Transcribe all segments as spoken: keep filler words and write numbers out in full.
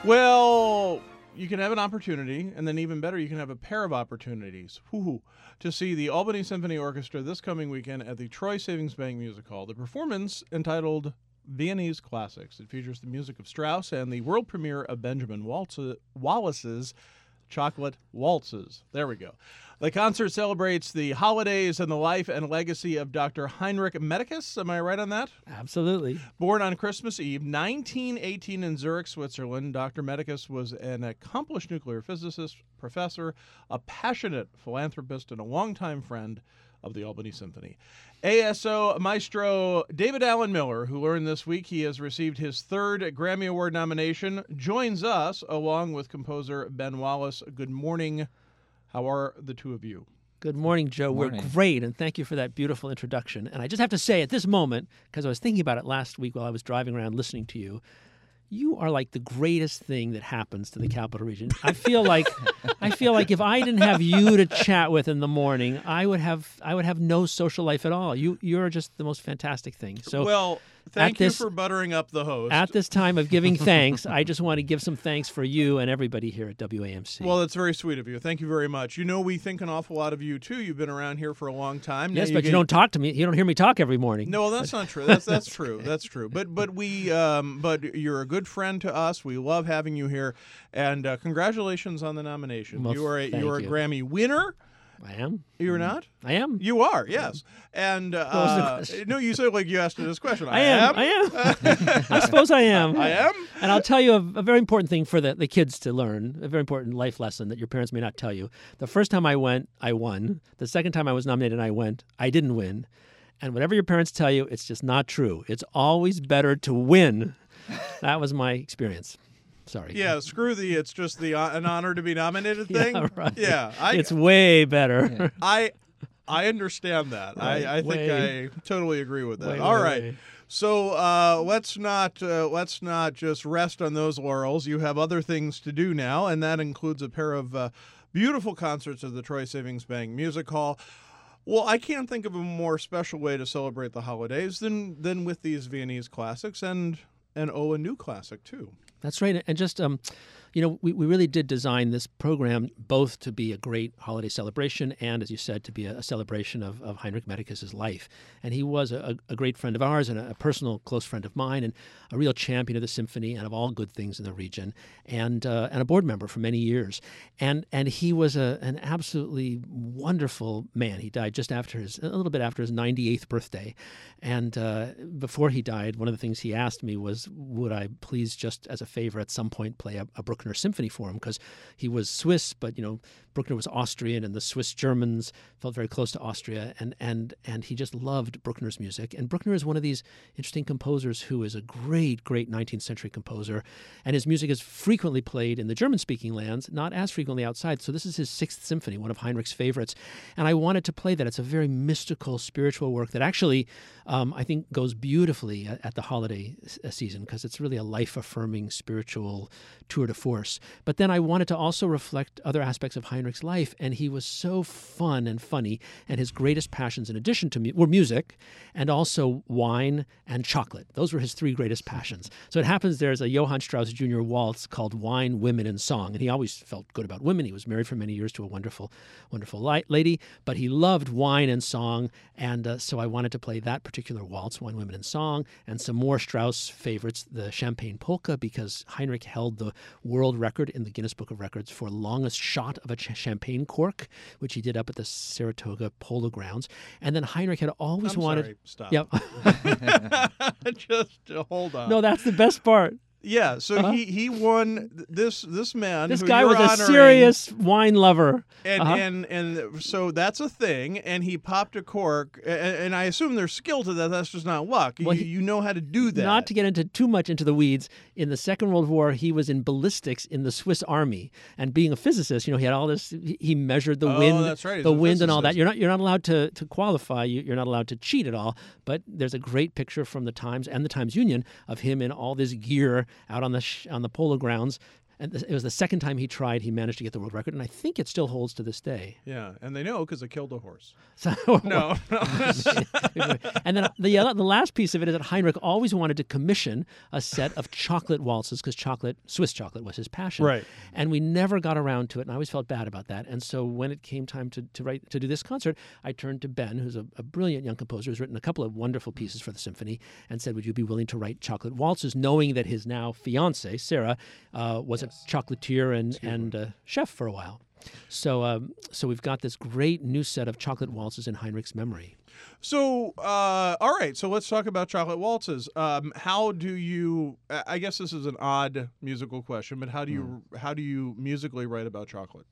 Well, you can have an opportunity, and then even better, you can have a pair of opportunities Woo-hoo, to see the Albany Symphony Orchestra this coming weekend at the Troy Savings Bank Music Hall. The performance, entitled Viennese Classics, it features the music of Strauss and the world premiere of Benjamin Waltz- Wallace's Chocolate Waltzes. There we go. The concert celebrates the holidays and the life and legacy of Doctor Heinrich Medicus. Am I right on that? Absolutely. Born on Christmas Eve, nineteen eighteen in Zurich, Switzerland, Doctor Medicus was an accomplished nuclear physicist, professor, a passionate philanthropist, and a longtime friend of the Albany Symphony. A S O maestro David Allen Miller, who learned this week he has received his third Grammy Award nomination, joins us along with composer Ben Wallace. Good morning. How are the two of you? Good morning, Joe. Morning. We're great, and thank you for that beautiful introduction. And I just have to say at this moment, because I was thinking about it last week while I was driving around listening to you, you are like the greatest thing that happens to the Capital Region. I feel like I feel like if I didn't have you to chat with in the morning, I would have I would have no social life at all. You you're just the most fantastic thing. So well, thank you this, for buttering up the host. At this time of giving thanks, I just want to give some thanks for you and everybody here at W A M C. Well, that's very sweet of you. Thank you very much. You know, we think an awful lot of you too. You've been around here for a long time. Yes, now but you you don't talk to me. You don't hear me talk every morning. No, that's not true. That's that's true. That's true. But but we um, but you're a good friend to us. We love having you here, and uh, congratulations on the nomination. Well, you are a thank you are a you. Grammy winner. I am. You're not? I am. You are, yes. And was the uh, question? no, you said like you asked this question. I am. I am. I suppose I am. I am. And I'll tell you a, a very important thing for the, the kids to learn, a very important life lesson that your parents may not tell you. The first time I went, I won. The second time I was nominated, I went. I didn't win. And whatever your parents tell you, it's just not true. It's always better to win. That was my experience. Sorry. Yeah, screw the it's just the uh, an honor to be nominated Yeah, thing. right. Yeah, I, It's way better. I I understand that. Right, I, I think way. I totally agree with that. Way, All way, right. way. So uh, let's not uh, let's not just rest on those laurels. You have other things to do now, and that includes a pair of uh, beautiful concerts at the Troy Savings Bank Music Hall. Well, I can't think of a more special way to celebrate the holidays than than with these Viennese classics and and oh, a new classic too. That's right. And just, um, you know, we, we really did design this program both to be a great holiday celebration and, as you said, to be a, a celebration of, of Heinrich Medicus's life. And he was a, a great friend of ours and a, a personal close friend of mine and a real champion of the symphony and of all good things in the region and uh, and a board member for many years. And and he was a, an absolutely wonderful man. He died just after his, a little bit after his ninety-eighth birthday. And uh, before he died, one of the things he asked me was, would I please just as a favor at some point play a, a Bruckner symphony for him, because he was Swiss, but you know Bruckner was Austrian, and the Swiss Germans felt very close to Austria, and and and he just loved Bruckner's music. And Bruckner is one of these interesting composers who is a great, great nineteenth century composer, and his music is frequently played in the German-speaking lands, not as frequently outside. So this is his sixth symphony, one of Heinrich's favorites, and I wanted to play that. It's a very mystical, spiritual work that actually um, I think goes beautifully at, at the holiday s- season, because it's really a life-affirming spiritual tour de force. But then I wanted to also reflect other aspects of Heinrich's life, and he was so fun and funny, and his greatest passions in addition to mu- were music and also wine and chocolate. Those were his three greatest passions. So it happens there's a Johann Strauss Junior waltz called Wine, Women, and Song, and he always felt good about women. He was married for many years to a wonderful, wonderful li- lady, but he loved wine and song, and uh, so I wanted to play that particular waltz, Wine, Women, and Song, and some more Strauss favorites, the Champagne Polka, because Heinrich held the world record in the Guinness Book of Records for longest shot of a ch- champagne cork, which he did up at the Saratoga Polo Grounds. And then Heinrich had always I'm wanted. sorry. Stop. Yep. Just uh, hold on. No, that's the best part. Yeah, so Uh-huh. he, he won th- this this man. This who guy you're was a honoring, serious wine lover. and Uh-huh. and and so that's a thing. And he popped a cork, and, and I assume there's skill to that. That's just not luck. Well, you, he- you know how to do that. Not to get into too much into the weeds, in the Second World War, he was in ballistics in the Swiss Army, and being a physicist, you know, he had all this. He he measured the Oh, wind, that's right. He's the a wind, and all that. physicist. You're not you're not allowed to to qualify. You, you're not allowed to cheat at all. But there's a great picture from the Times and the Times Union of him in all this gear out on the sh- on the polo grounds, And th- it was the second time he tried, he managed to get the world record, and I think it still holds to this day. Yeah, and they know because it killed a horse. So, No. and then the other, the last piece of it is that Heinrich always wanted to commission a set of chocolate waltzes because chocolate, Swiss chocolate, was his passion. Right. And we never got around to it, and I always felt bad about that. And so when it came time to to write to do this concert, I turned to Ben, who's a, a brilliant young composer, who's written a couple of wonderful pieces for the symphony, and said, "Would you be willing to write chocolate waltzes?" Knowing that his now fiancée Sarah uh, was yes. a chocolatier and and uh, chef for a while. So, um, so we've got this great new set of chocolate waltzes in Heinrich's memory. So, uh, all right. So let's talk about chocolate waltzes. Um, how do you? I guess this is an odd musical question, but how do you mm. how do you musically write about chocolate?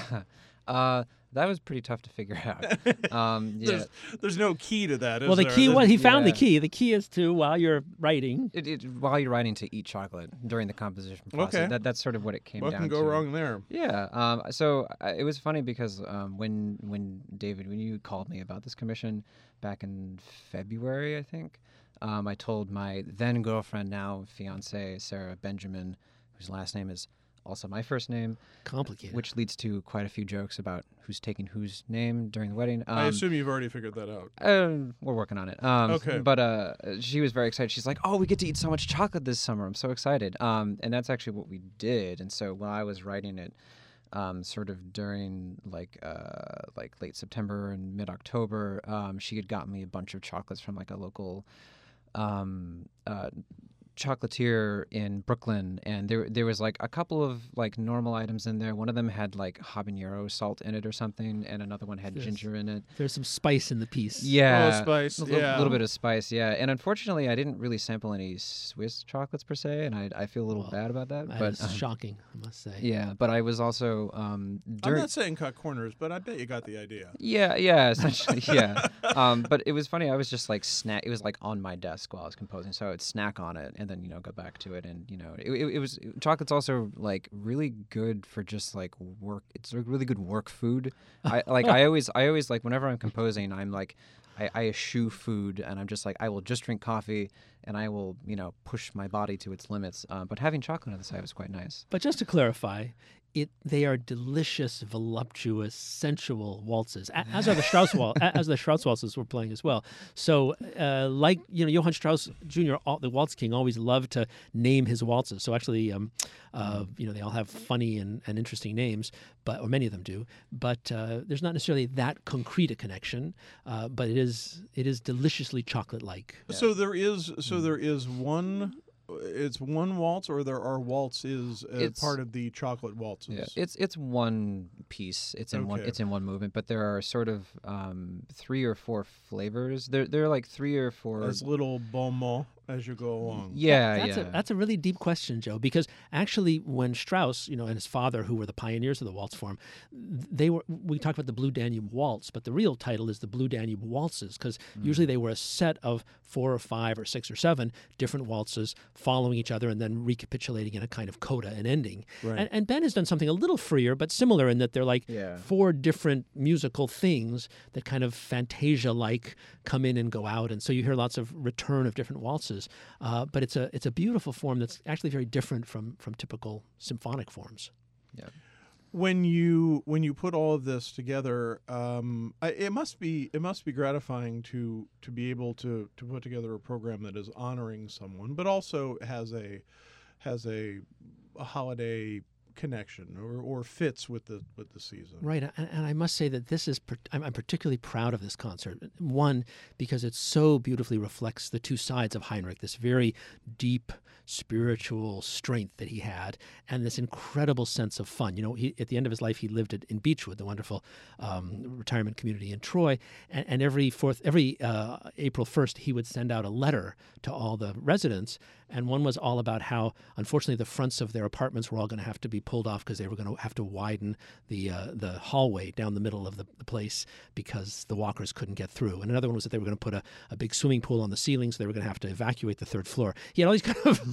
uh, that was pretty tough to figure out. Um, yeah. there's, there's no key to that. Is well, the there? key was he found yeah. the key. The key is to while you're writing, it, it, while you're writing, to eat chocolate during the composition process. Okay. That, that's sort of what it came what down can go to. wrong there? Yeah. Um, so uh, it was funny because um, when when David, when you called me about this commission back in February, I think, um, I told my then girlfriend, now fiance Sarah Benjamin, whose last name is also my first name. Complicated. Which leads to quite a few jokes about who's taking whose name during the wedding. Um, I assume you've already figured that out. Uh, we're working on it. Um, okay. But uh, she was very excited. She's like, "Oh, we get to eat so much chocolate this summer. I'm so excited." Um, and that's actually what we did. And so while I was writing it, um, sort of during like uh, like late September and mid October, um, she had gotten me a bunch of chocolates from like a local um, uh, chocolatier in Brooklyn, and there there was like a couple of like normal items in there. One of them had like habanero salt in it or something, and another one had There's, ginger in it. There's some spice in the piece. Yeah, oh, spice. a yeah, little, little bit of spice. Yeah, and unfortunately, I didn't really sample any Swiss chocolates per se, and I I feel a little well, bad about that. That but is um, shocking, I must say. Yeah, but I was also um, during. I'm not saying cut corners, but I bet you got the idea. Yeah, yeah, essentially, yeah. Um, but it was funny. I was just like snack. It was like on my desk while I was composing, so I would snack on it and then you know go back to it, and you know it, it, it was chocolate's also like really good for just like work. It's a really good work food. I like I always I always like whenever I'm composing, I'm like I, I eschew food, and I'm just like I will just drink coffee, and I will you know push my body to its limits. Um, but having chocolate on the side was quite nice. But just to clarify, it they are delicious, voluptuous, sensual waltzes, a- as are the Strauss wal- as the Strauss waltzes we're playing as well. So, uh, like you know, Johann Strauss Junior, all, the Waltz King, always loved to name his waltzes. So actually, um, uh, you know, they all have funny and, and interesting names, but or many of them do. But uh, there's not necessarily that concrete a connection, uh, but it is it is deliciously chocolate-like. Yeah. So there is so there is one. It's one waltz, or there are waltzes as It's- part of the chocolate waltzes. Yeah, it's it's one piece. It's in one Okay. it's in one movement, but there are sort of um, three or four flavors. There there are like three or four. As little bon mot as you go along. Yeah, that's yeah. a that's a really deep question, Joe. Because actually, when Strauss, you know, and his father, who were the pioneers of the waltz form, they were. We talked about the Blue Danube Waltz, but the real title is the Blue Danube Waltzes, because Mm. usually they were a set of four or five or six or seven different waltzes following each other and then recapitulating in a kind of coda and ending. Right. And, and Ben has done something a little freer, but similar in that they're like Yeah. four different musical things that kind of Fantasia-like come in and go out, and so you hear lots of return of different waltzes. Uh, but it's a it's a beautiful form that's actually very different from from typical symphonic forms. Yeah. When you when you put all of this together, um, I, it must be it must be gratifying to to be able to to put together a program that is honoring someone, but also has a has a, a holiday connection or, or fits with the with the season. Right, and, and I must say that this is per- I'm, I'm particularly proud of this concert. One, because it so beautifully reflects the two sides of Heinrich, this very deep spiritual strength that he had, and this incredible sense of fun. You know, he, at the end of his life, he lived at, in Beechwood, the wonderful um, retirement community in Troy, and, and every fourth, every uh, April first, he would send out a letter to all the residents, and one was all about how, unfortunately, the fronts of their apartments were all going to have to be pulled off because they were going to have to widen the uh, the hallway down the middle of the, the place because the walkers couldn't get through. And another one was that they were going to put a, a big swimming pool on the ceiling, so they were going to have to evacuate the third floor. He had all these kind of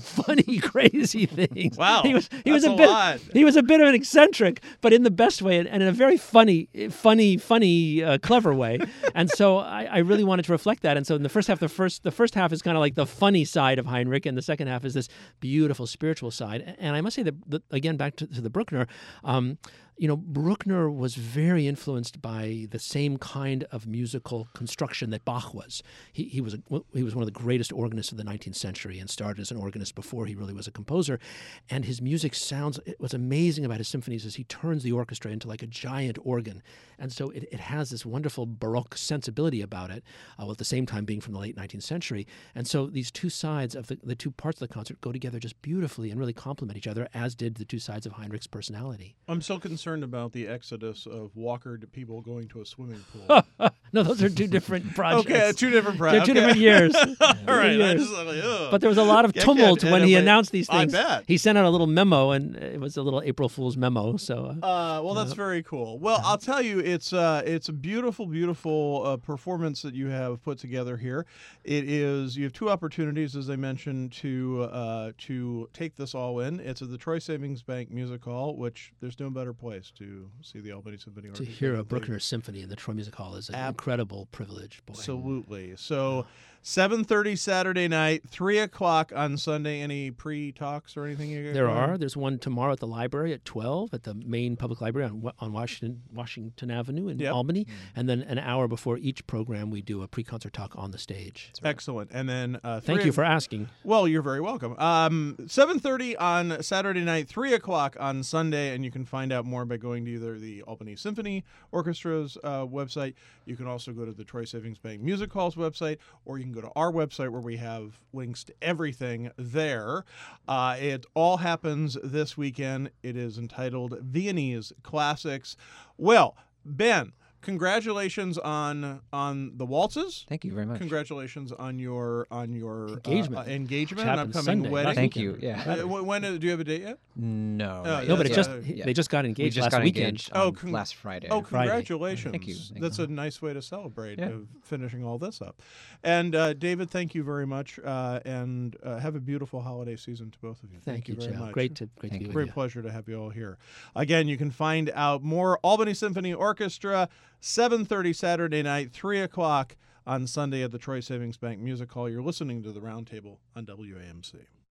funny, crazy things. Wow, he was he was that's a a bit lot. he was a bit of an eccentric, but in the best way, and in a very funny, funny, funny, uh, clever way. And so I, I really wanted to reflect that. And so in the first half, the first the first half is kind of like the funny side of Heinrich, and the second half is this beautiful spiritual side. And I must say that, that again, back to, to the Bruckner. Um, You know, Bruckner was very influenced by the same kind of musical construction that Bach was. He, he was a, he was one of the greatest organists of the nineteenth century and started as an organist before he really was a composer. And his music sounds, it was amazing about his symphonies is he turns the orchestra into like a giant organ. And so it, it has this wonderful Baroque sensibility about it, uh, while at the same time being from the late nineteenth century. And so these two sides of the, the two parts of the concert go together just beautifully and really complement each other, as did the two sides of Heinrich's personality. I'm so concerned about the exodus of Walker to people going to a swimming pool. No, those are two different projects. Okay, two different They're projects. two different years. All right. I years. just, I'm like, ugh. But there was a lot of Yeah, tumult yeah, when and he I'm like, announced these I things. bet. He sent out a little memo, and it was a little April Fool's memo. So, uh, Uh, well, that's very cool. Well, I'll tell you, it's uh, it's a beautiful, beautiful uh, performance that you have put together here. It is you have two opportunities, as I mentioned, to uh, to take this all in. It's at the Troy Savings Bank Music Hall, which there's no better place to see the Albany Symphony to Orchestra. hear a They- Bruckner symphony in the Troy Music Hall is an Ab- incredible privilege. Boy. Absolutely. So, seven thirty Saturday night, three o'clock on Sunday. Any pre-talks or anything? You got There going? are. There's one tomorrow at the library at twelve at the main public library on Wa- on Washington Washington Avenue in Yep. Albany, and then an hour before each program we do a pre-concert talk on the stage. Excellent. And then uh, Thank three you for asking. Well, you're very welcome. Um, seven thirty on Saturday night, three o'clock on Sunday, and you can find out more by going to either the Albany Symphony Orchestra's uh, website. You can also go to the Troy Savings Bank Music Hall's website, or you can go to our website where we have links to everything there. Uh, it all happens this weekend. It is entitled Viennese Classics. Well, Ben, congratulations on on the waltzes. Thank you very much. Congratulations on your on your Engagement. uh, engagement, Which and happens upcoming Sunday. wedding. Thank weekend. you. Yeah. Uh, when, when uh, do you have a date yet? No. Oh, not yeah, yet. No, but it yeah, just uh, he- yeah. they just got we engaged just last got weekend. engaged Oh, on con- last Friday. Oh, Friday. congratulations! Thank you. Thank That's you. a nice way to celebrate Yeah. of finishing all this up. And uh, David, thank you very much, uh, and uh, have a beautiful holiday season to both of you. Thank, you, you, very Joe. much. Great to great Thank to be you. with Great you. pleasure to have you all here. Again, you can find out more Albany Symphony Orchestra, seven thirty Saturday night, three o'clock on Sunday at the Troy Savings Bank Music Hall. You're listening to the Roundtable on W A M C.